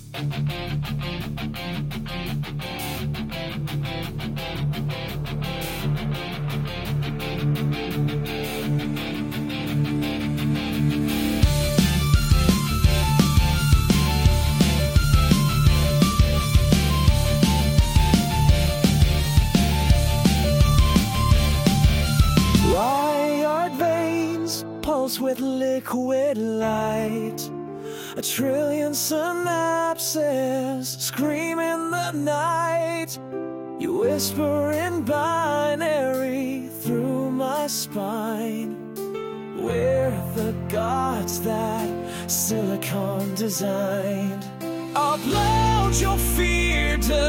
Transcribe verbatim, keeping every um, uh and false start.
Wired veins pulse with liquid light. A trillion synapses scream in the night. You whisper in binary through my spine. We're the gods that silicon designed. Upload your fear to